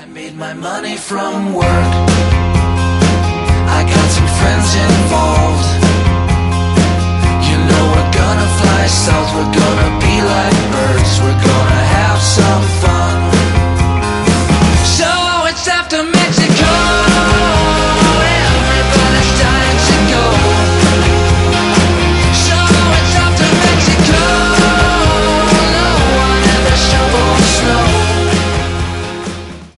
I made my money from work. I got some friends involved.